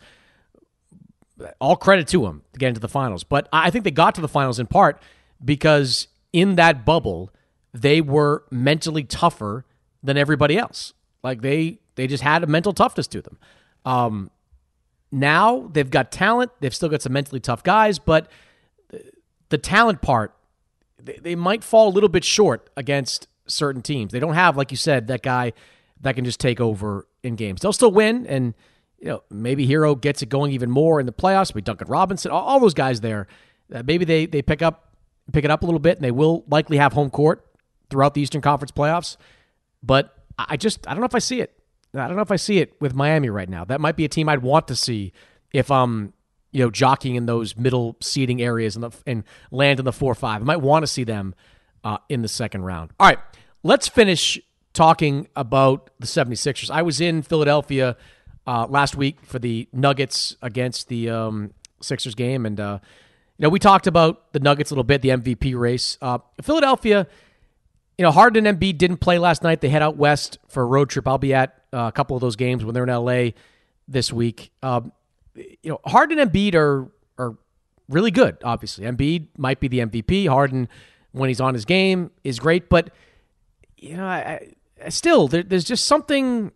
all credit to them to get into the finals. But I think they got to the finals in part because in that bubble, they were mentally tougher than everybody else. Like they they just had a mental toughness to them. Um, now they've got talent. They've still got some mentally tough guys, but the talent part, they, they might fall a little bit short against certain teams. They don't have, like you said, that guy that can just take over in games. They'll still win, and you know, maybe Hero gets it going even more in the playoffs. Maybe Duncan Robinson, all, all those guys there. Uh, maybe they they pick up pick it up a little bit, and they will likely have home court throughout the Eastern Conference playoffs. But I just I don't know if I see it. I don't know if I see it with Miami right now. That might be a team I'd want to see if I'm you know jockeying in those middle seeding areas and the, and land in the four five. I might want to see them uh, in the second round. All right, let's finish talking about the seventy-sixers. I was in Philadelphia Uh, last week for the Nuggets against the um, Sixers game. And, uh, you know, we talked about the Nuggets a little bit, the M V P race. Uh, Philadelphia, you know, Harden and Embiid didn't play last night. They head out west for a road trip. I'll be at uh, a couple of those games when they're in L A this week. Um, you know, Harden and Embiid are, are really good, obviously. Embiid might be the M V P. Harden, when he's on his game, is great. But, you know, I, I still, there, there's just something...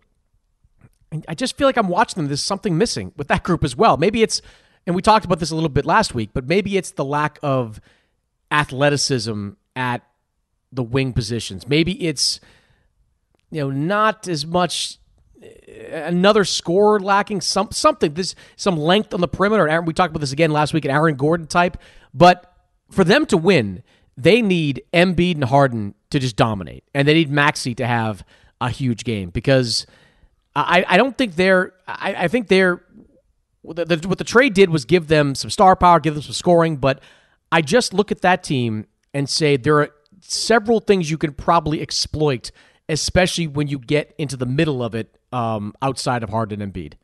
I just feel like I'm watching them. There's something missing with that group as well. Maybe it's, and we talked about this a little bit last week, but maybe it's the lack of athleticism at the wing positions. Maybe it's, you know, not as much another scorer lacking, some something. There's some length on the perimeter. Aaron, we talked about this again last week, an Aaron Gordon type. But for them to win, they need Embiid and Harden to just dominate, and they need Maxey to have a huge game because. I, I don't think they're. I, I think they're. The, the, what the trade did was give them some star power, give them some scoring. But I just look at that team and say there are several things you can probably exploit, especially when you get into the middle of it, um, outside of Harden and Embiid.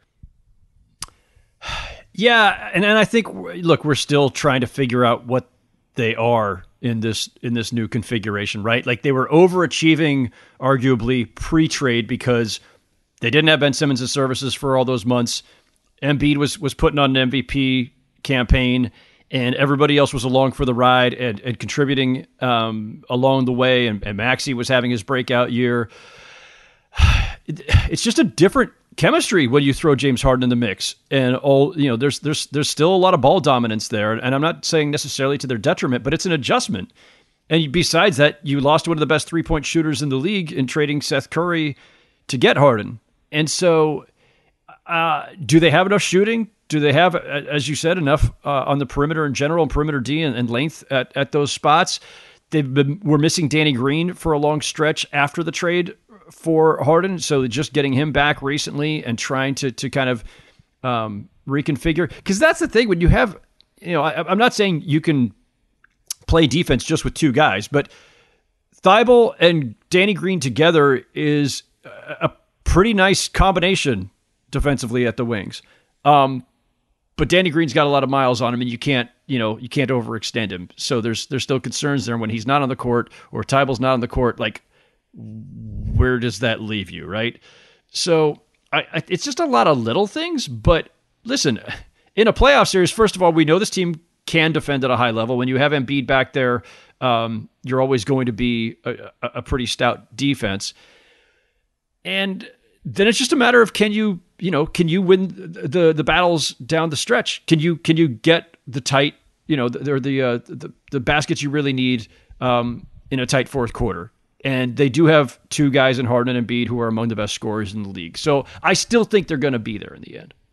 Yeah, and, and I think look, we're still trying to figure out what they are in this in this new configuration, right? Like they were overachieving, arguably pre-trade because. They didn't have Ben Simmons' services for all those months. Embiid was was putting on an M V P campaign, and everybody else was along for the ride and, and contributing um, along the way, and, and Maxey was having his breakout year. It, it's just a different chemistry when you throw James Harden in the mix, and all you know. There's there's there's still a lot of ball dominance there, and I'm not saying necessarily to their detriment, but it's an adjustment. And besides that, you lost one of the best three point shooters in the league in trading Seth Curry to get Harden, and so uh, do they have enough shooting? Do they have, as you said, enough uh, on the perimeter in general, and perimeter D and, and length at, at those spots? They've been were missing Danny Green for a long stretch after the trade for Harden, so just getting him back recently and trying to to kind of um, reconfigure. Because that's the thing when you have, you know, I, I'm not saying you can play defense just with two guys, but Thibault and Danny Green together is a pretty nice combination defensively at the wings. Um, But Danny Green's got a lot of miles on him, and you can't, you know, you can't overextend him. So there's there's still concerns there when he's not on the court or Thibault's not on the court. Like, where does that leave you, right? So I, I, it's just a lot of little things. But listen, in a playoff series, first of all, we know this team can defend at a high level. When you have Embiid back there, um, you're always going to be a, a pretty stout defense. And then it's just a matter of can you, you know, can you win the the battles down the stretch? Can you can you get the tight, you know, the the uh, the, the baskets you really need um, in a tight fourth quarter? And they do have two guys in Harden and Embiid who are among the best scorers in the league. So I still think they're going to be there in the end.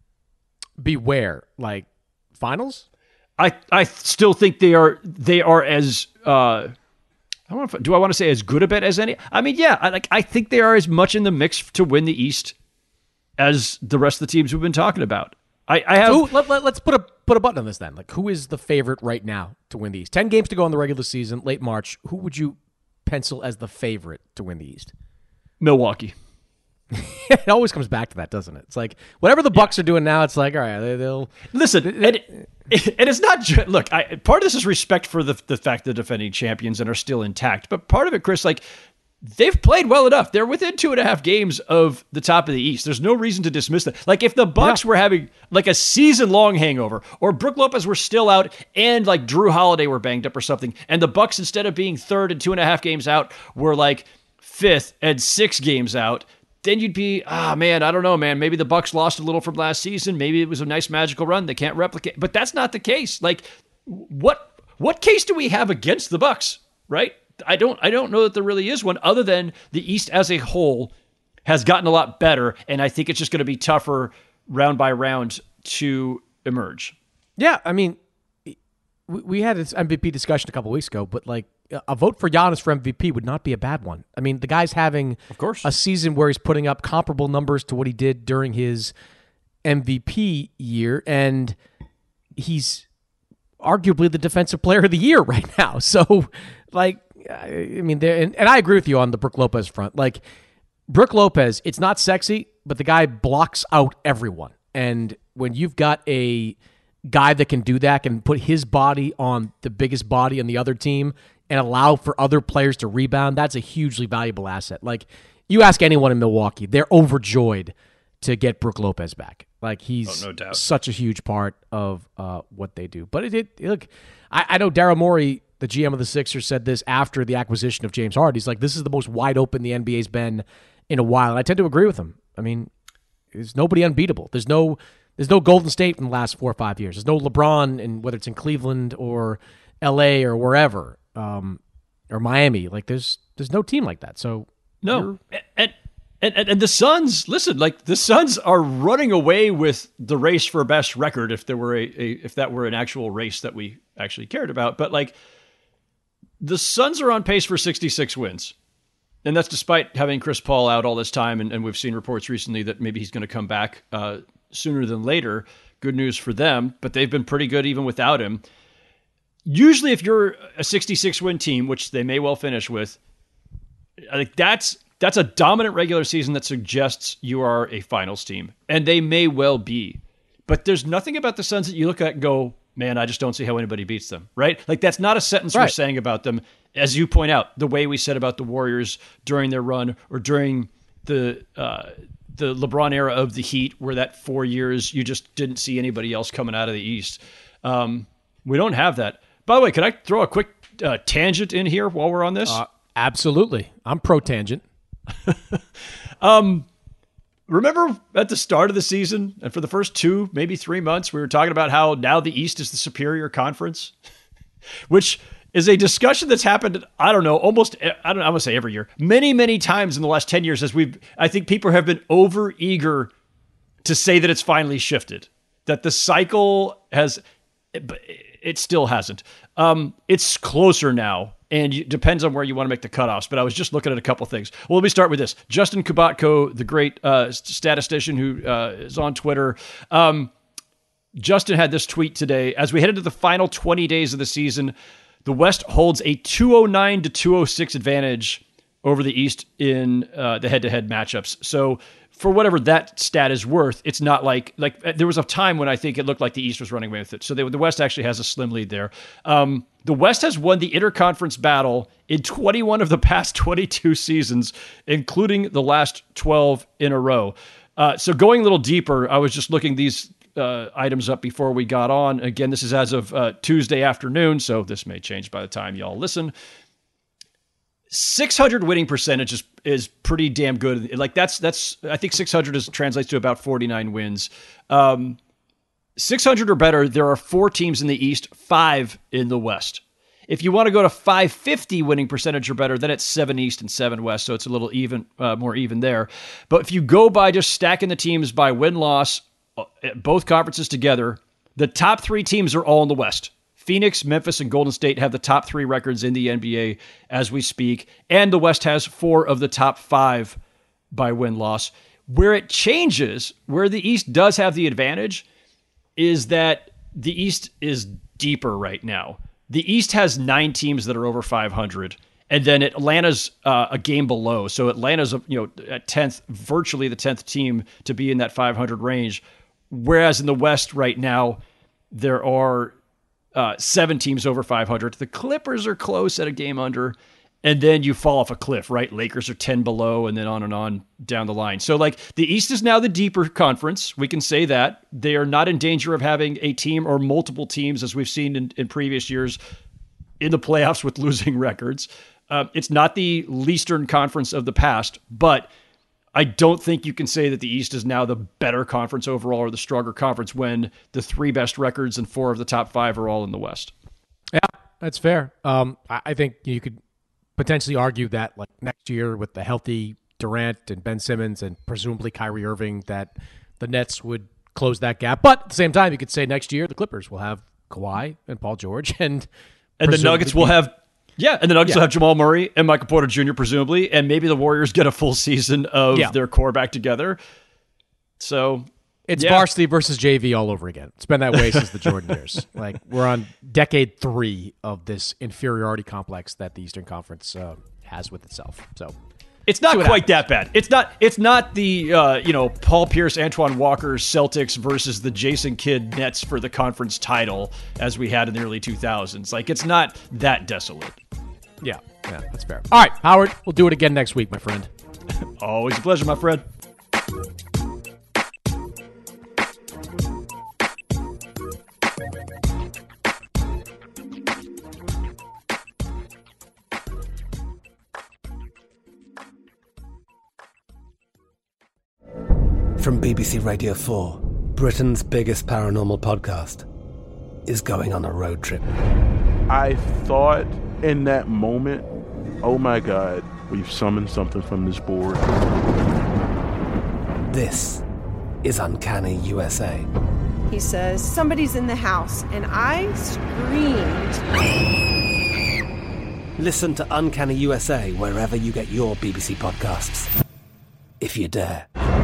Beware, like finals? I I still think they are they are as. Uh, I don't know if, do I want to say as good a bet as any? I mean, yeah, I, like I think they are as much in the mix to win the East as the rest of the teams we've been talking about. I, I have. Ooh, let, let, let's put a put a button on this then. Like, who is the favorite right now to win the East? Ten games to go in the regular season, late March. Who would you pencil as the favorite to win the East? Milwaukee. It always comes back to that, doesn't it? It's like whatever the Bucks yeah. are doing now. It's like, all right, they, they'll listen. They, and, it, and it's not just, look. I, part of this is respect for the the fact they're defending champions and are still intact. But part of it, Chris, like they've played well enough. They're within two and a half games of the top of the East. There's no reason to dismiss that. Like if the Bucks yeah. were having like a season long hangover, or Brook Lopez were still out, and like Drew Holiday were banged up or something, and the Bucks instead of being third and two and a half games out were like fifth and six games out. Then you'd be, ah, oh, man, I don't know, man. Maybe the Bucks lost a little from last season. Maybe it was a nice magical run they can't replicate. But that's not the case. Like, what what case do we have against the Bucks? Right? I don't I don't know that there really is one, other than the East as a whole has gotten a lot better, and I think it's just going to be tougher round by round to emerge. Yeah, I mean, we had this M V P discussion a couple weeks ago, but like, a vote for Giannis for M V P would not be a bad one. I mean, the guy's having of course. a season where he's putting up comparable numbers to what he did during his M V P year, and he's arguably the defensive player of the year right now. So, like, I mean, and, and I agree with you on the Brook Lopez front. Like, Brook Lopez, it's not sexy, but the guy blocks out everyone. And when you've got a guy that can do that, can put his body on the biggest body on the other team and allow for other players to rebound, that's a hugely valuable asset. Like, you ask anyone in Milwaukee, they're overjoyed to get Brook Lopez back. Like, he's oh, no doubt. such a huge part of uh, what they do. But it, it look, I, I know Daryl Morey, the G M of the Sixers, said this after the acquisition of James Harden. He's like, this is the most wide open the N B A's been in a while. And I tend to agree with him. I mean, there's nobody unbeatable. There's no there's no Golden State in the last four or five years. There's no LeBron, in, whether it's in Cleveland or L A or wherever. Um, or Miami, like there's there's no team like that. So no, and, and and and the Suns, listen, like the Suns are running away with the race for best record if there were a, a if that were an actual race that we actually cared about. But like the Suns are on pace for sixty-six wins, and that's despite having Chris Paul out all this time, and, and we've seen reports recently that maybe he's going to come back uh, sooner than later. Good news for them, but they've been pretty good even without him. Usually if you're a sixty-six win team, which they may well finish with, I think that's that's a dominant regular season that suggests you are a finals team. And they may well be. But there's nothing about the Suns that you look at and go, man, I just don't see how anybody beats them, right? Like that's not a sentence right. we're saying about them. As you point out, the way we said about the Warriors during their run or during the uh, the LeBron era of the Heat, where that four years you just didn't see anybody else coming out of the East. Um, we don't have that. By the way, could I throw a quick uh, tangent in here while we're on this? Uh, absolutely. I'm pro tangent. um, remember at the start of the season, and for the first two, maybe three months, we were talking about how now the East is the superior conference, which is a discussion that's happened, I don't know, almost, I don't know, I'm going to say every year, many, many times in the last ten years, as we've, I think people have been over eager to say that it's finally shifted, that the cycle has, it, it still hasn't. Um, it's closer now, and it depends on where you want to make the cutoffs, but I was just looking at a couple things. Well, let me start with this. Justin Kubatko, the great uh, statistician who uh, is on Twitter, um, Justin had this tweet today. As we head into the final twenty days of the season, the West holds a two oh nine to two oh six advantage over the East in uh, the head-to-head matchups. So for whatever that stat is worth, it's not like, like there was a time when I think it looked like the East was running away with it. So they, the West actually has a slim lead there. Um, the West has won the interconference battle in twenty-one of the past twenty-two seasons, including the last twelve in a row. Uh, so going a little deeper, I was just looking these Uh, items up before we got on. Again, this is as of uh, Tuesday afternoon, so this may change by the time y'all listen. six hundred winning percentage is, is pretty damn good. Like that's, that's, I think six hundred is, translates to about forty-nine wins. Um, six hundred or better, there are four teams in the East, five in the West. If you want to go to five fifty winning percentage or better, then it's seven East and seven West, so it's a little even, uh, more even there. But if you go by just stacking the teams by win-loss, both conferences together, the top three teams are all in the West. Phoenix, Memphis, and Golden State have the top three records in the N B A as we speak, and the West has four of the top five by win-loss. Where it changes, where the East does have the advantage, is that the East is deeper right now. The East has nine teams that are over five hundred, and then Atlanta's uh, a game below. So Atlanta's, you know, at tenth, virtually the tenth team to be in that five hundred range. Whereas in the West right now, there are uh, seven teams over five hundred. The Clippers are close at a game under, and then you fall off a cliff, right? Lakers are ten below, and then on and on down the line. So like the East is now the deeper conference. We can say that. They are not in danger of having a team or multiple teams, as we've seen in, in previous years, in the playoffs with losing records. Uh, it's not the Eastern Conference of the past, but I don't think you can say that the East is now the better conference overall or the stronger conference when the three best records and four of the top five are all in the West. Yeah, that's fair. Um, I, I think you could potentially argue that like next year with the healthy Durant and Ben Simmons and presumably Kyrie Irving, that the Nets would close that gap. But at the same time, you could say next year the Clippers will have Kawhi and Paul George, and and the Nuggets will have. Yeah, and the Nuggets yeah. will have Jamal Murray and Michael Porter Junior presumably, and maybe the Warriors get a full season of yeah. their core back together. So it's yeah. varsity versus J V all over again. It's been that way since the Jordan years. Like we're on decade three of this inferiority complex that the Eastern Conference uh, has with itself. So it's not quite that bad. It's not. It's not the uh, you know Paul Pierce, Antoine Walker Celtics versus the Jason Kidd Nets for the conference title as we had in the early two thousands. Like it's not that desolate. Yeah, yeah, that's fair. All right, Howard, we'll do it again next week, my friend. Always a pleasure, my friend. From B B C Radio four, Britain's biggest paranormal podcast is going on a road trip. I thought in that moment, oh my God, we've summoned something from this board. This is Uncanny U S A. He says, somebody's in the house, and I screamed. Listen to Uncanny U S A wherever you get your B B C podcasts, if you dare.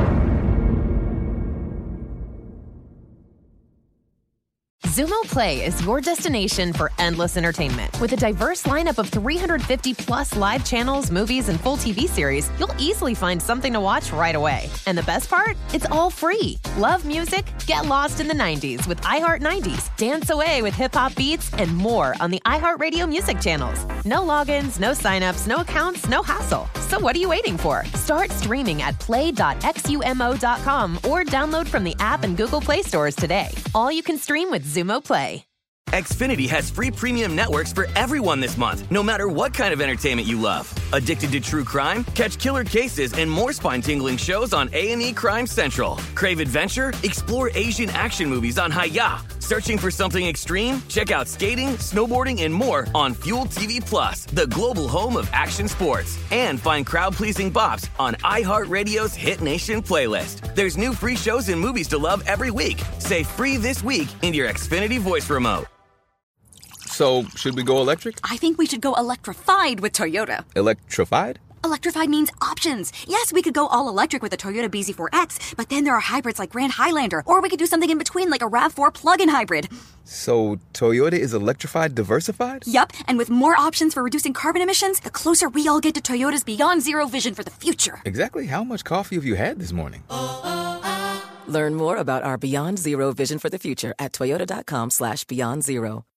Xumo Play is your destination for endless entertainment. With a diverse lineup of three hundred fifty plus live channels, movies, and full T V series, you'll easily find something to watch right away. And the best part? It's all free. Love music? Get lost in the nineties with iHeart nineties, dance away with hip-hop beats, and more on the iHeartRadio music channels. No logins, no signups, no accounts, no hassle. So what are you waiting for? Start streaming at play dot x u m o dot com or download from the app and Google Play stores today. All you can stream with Xumo Play. Xfinity has free premium networks for everyone this month, no matter what kind of entertainment you love. Addicted to true crime? Catch killer cases and more spine-tingling shows on A and E Crime Central. Crave adventure? Explore Asian action movies on Hi-Ya. Searching for something extreme? Check out skating, snowboarding, and more on Fuel T V Plus, the global home of action sports. And find crowd-pleasing bops on iHeartRadio's Hit Nation playlist. There's new free shows and movies to love every week. Say free this week in your Xfinity voice remote. So, should we go electric? I think we should go electrified with Toyota. Electrified? Electrified means options. Yes, we could go all electric with the Toyota B Z four X, but then there are hybrids like Grand Highlander, or we could do something in between like a RAV four plug-in hybrid. So, Toyota is electrified diversified? Yup, and with more options for reducing carbon emissions, the closer we all get to Toyota's Beyond Zero vision for the future. Exactly how much coffee have you had this morning? Learn more about our Beyond Zero vision for the future at toyota dot com slash beyond zero.